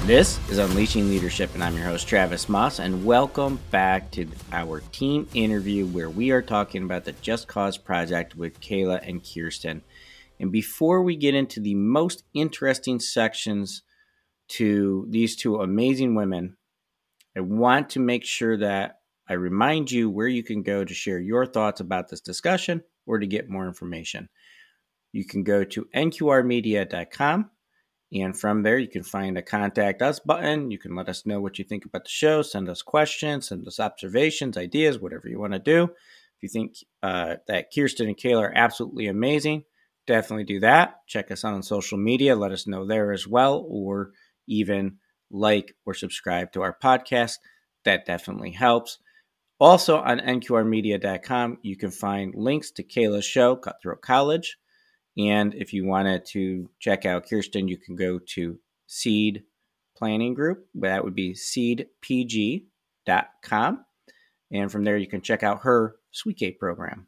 This is Unleashing Leadership, and I'm your host, Travis Moss, and welcome back to our team interview where we are talking about the Just Cause Project with Kayla and Kirsten. And before we get into the most interesting sections to these two amazing women, I want to make sure that I remind you where you can go to share your thoughts about this discussion or to get more information. You can go to nqrmedia.com. And from there, you can find a contact us button. You can let us know what you think about the show, send us questions, send us observations, ideas, whatever you want to do. If you think that Kirsten and Kayla are absolutely amazing, definitely do that. Check us out on social media. Let us know there as well, or even like or subscribe to our podcast. That definitely helps. Also on nqrmedia.com, you can find links to Kayla's show, Cutthroat College. And if you wanted to check out Kirsten, you can go to Seed Planning Group. That would be seedpg.com. And from there, you can check out her Sweet Cake program.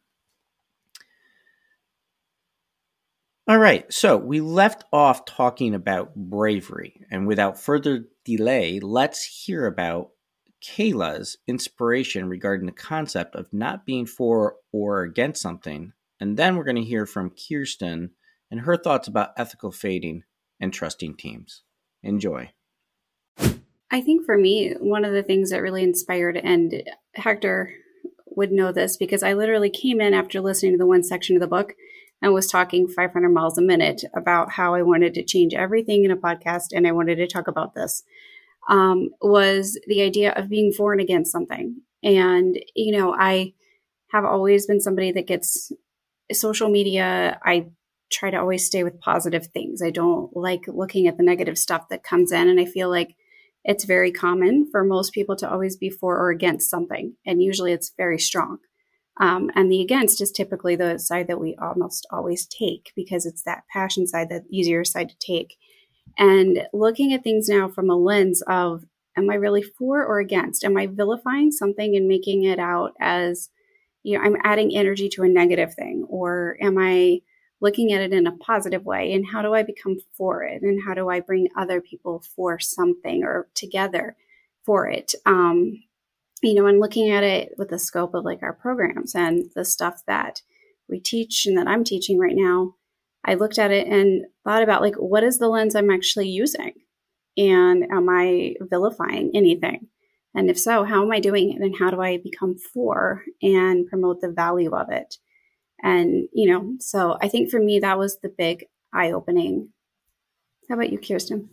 All right, so we left off talking about bravery. And without further delay, let's hear about Kayla's inspiration regarding the concept of not being for or against something. And then we're going to hear from Kirsten and her thoughts about ethical fading and trusting teams. Enjoy. I think for me, one of the things that really inspired, and Hector would know this because I literally came in after listening to the one section of the book and was talking 500 miles a minute about how I wanted to change everything in a podcast and I wanted to talk about this, was the idea of being for and against something. And, I have always been somebody that gets social media. I try to always stay with positive things. I don't like looking at the negative stuff that comes in. And I feel like it's very common for most people to always be for or against something. And usually it's very strong. And the against is typically the side that we almost always take because it's that passion side, that easier side to take. And looking at things now from a lens of, am I really for or against? Am I vilifying something and making it out as, I'm adding energy to a negative thing, or am I looking at it in a positive way? And how do I become for it? And how do I bring other people for something or together for it? And looking at it with the scope of like our programs and the stuff that we teach and that I'm teaching right now, I looked at it and thought about like, what is the lens I'm actually using? And am I vilifying anything? And if so, how am I doing it? And how do I become for and promote the value of it? And, so I think for me, that was the big eye-opening. How about you, Kirsten?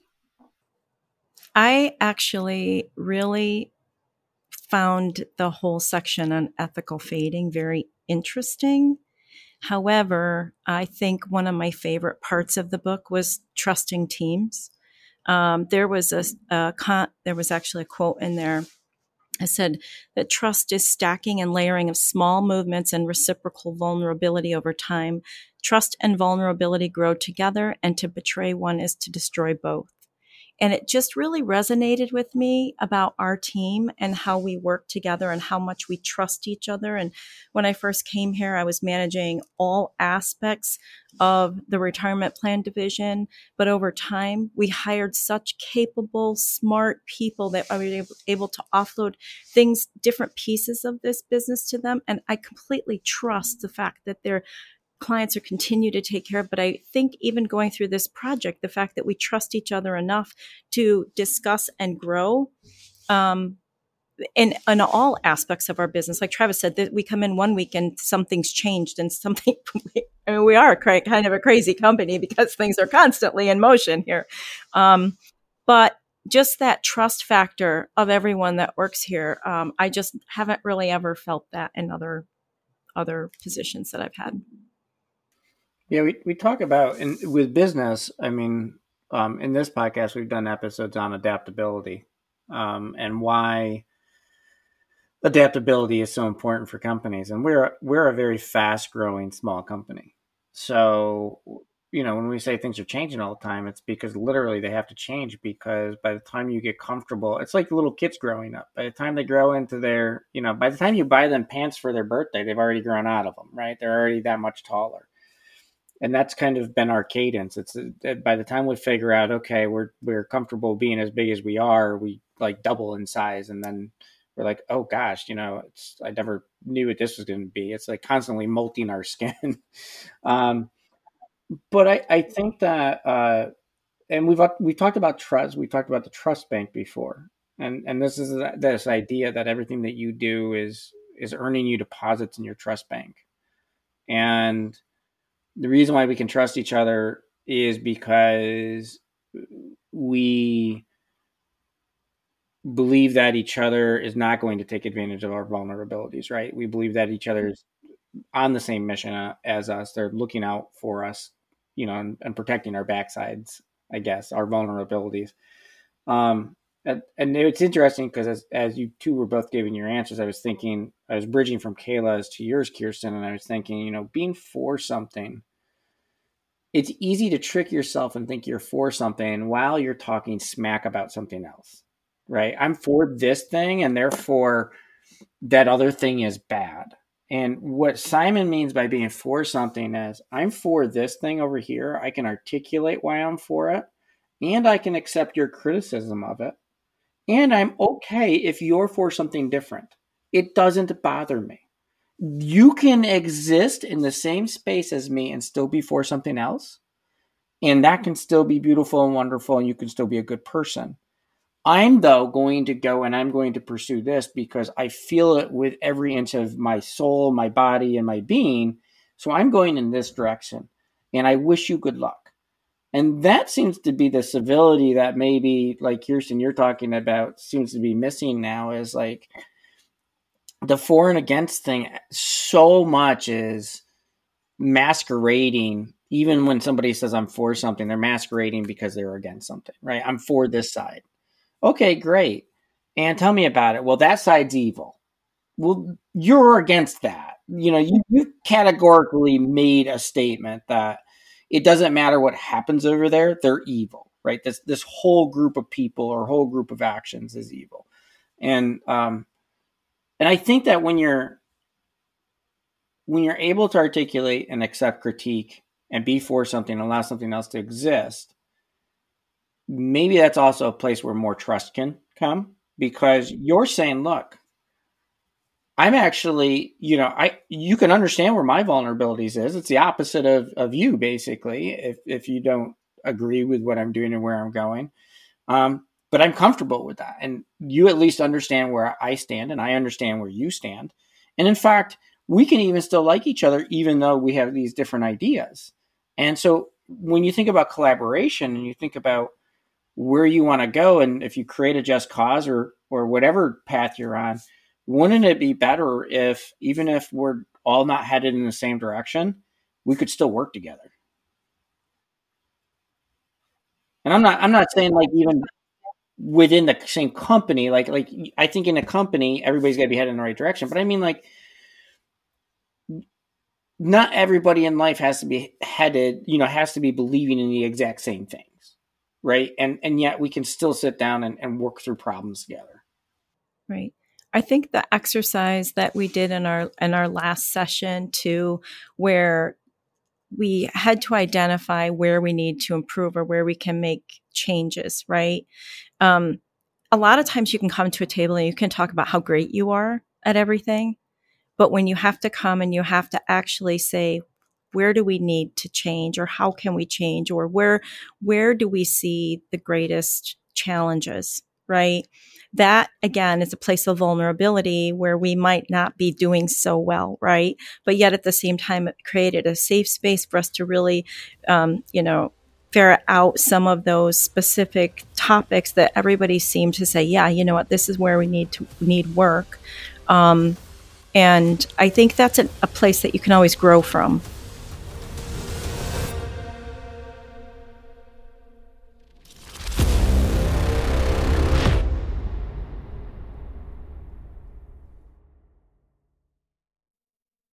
I actually really found the whole section on ethical fading very interesting. However, I think one of my favorite parts of the book was trusting teams. There was actually a quote in there. I said that trust is stacking and layering of small movements and reciprocal vulnerability over time. Trust and vulnerability grow together, and to betray one is to destroy both. And it just really resonated with me about our team and how we work together and how much we trust each other. And when I first came here, I was managing all aspects of the retirement plan division. But over time, we hired such capable, smart people that I was able to offload things, different pieces of this business to them. And I completely trust the fact that they're clients are continue to take care of. But I think even going through this project, the fact that we trust each other enough to discuss and grow in all aspects of our business. Like Travis said, that we come in one week and something's changed and something, we are kind of a crazy company because things are constantly in motion here. But just that trust factor of everyone that works here, I just haven't really ever felt that in other positions that I've had. Yeah, we talk about with business. I mean, in this podcast, we've done episodes on adaptability and why adaptability is so important for companies. And we're a very fast growing small company. So, when we say things are changing all the time, it's because literally they have to change because by the time you get comfortable, it's like little kids growing up. By the time they grow into their, by the time you buy them pants for their birthday, they've already grown out of them, right? They're already that much taller. And that's kind of been our cadence. It's by the time we figure out, okay, we're comfortable being as big as we are, we like double in size, and then we're like, oh gosh, I never knew what this was going to be. It's like constantly molting our skin. But I think that, and we've talked about trust. We talked about the trust bank before, and this is this idea that everything that you do is earning you deposits in your trust bank. And the reason why we can trust each other is because we believe that each other is not going to take advantage of our vulnerabilities, right? We believe that each other is on the same mission as us. They're looking out for us, and protecting our backsides, I guess, our vulnerabilities. And it's interesting because as you two were both giving your answers, I was bridging from Kayla's to yours, Kirsten, and I was thinking, being for something, it's easy to trick yourself and think you're for something while you're talking smack about something else, right? I'm for this thing, and therefore that other thing is bad. And what Simon means by being for something is, I'm for this thing over here. I can articulate why I'm for it, and I can accept your criticism of it. And I'm okay if you're for something different. It doesn't bother me. You can exist in the same space as me and still be for something else. And that can still be beautiful and wonderful, and you can still be a good person. I'm, though, going to go and I'm going to pursue this because I feel it with every inch of my soul, my body, and my being. So I'm going in this direction, and I wish you good luck. And that seems to be the civility that maybe, like Kirsten, you're talking about, seems to be missing now, is like the for and against thing. So much is masquerading. Even when somebody says I'm for something, they're masquerading because they're against something, right? I'm for this side. Okay, great. And tell me about it. Well, that side's evil. Well, you're against that. You categorically made a statement that it doesn't matter what happens over there, they're evil, right? This whole group of people or whole group of actions is evil. And I think that when you're able to articulate and accept critique and be for something and allow something else to exist, maybe that's also a place where more trust can come, because you're saying, look, I'm actually, you can understand where my vulnerabilities is. It's the opposite of you, basically, if you don't agree with what I'm doing and where I'm going. But I'm comfortable with that. And you at least understand where I stand, and I understand where you stand. And in fact, we can even still like each other, even though we have these different ideas. And so when you think about collaboration and you think about where you want to go, and if you create a just cause or whatever path you're on, wouldn't it be better if, even if we're all not headed in the same direction, we could still work together? And I'm not saying like even within the same company, like I think in a company, everybody's got to be headed in the right direction. But I mean, like, not everybody in life has to be headed, has to be believing in the exact same things. Right. And yet we can still sit down and work through problems together. Right. I think the exercise that we did in our last session too, where we had to identify where we need to improve or where we can make changes, right? A lot of times you can come to a table and you can talk about how great you are at everything. But when you have to come and you have to actually say, where do we need to change, or how can we change, or where do we see the greatest challenges, right? That, again, is a place of vulnerability where we might not be doing so well, right? But yet at the same time, it created a safe space for us to really, ferret out some of those specific topics that everybody seemed to say, yeah, you know what, this is where we need work. And I think that's a place that you can always grow from.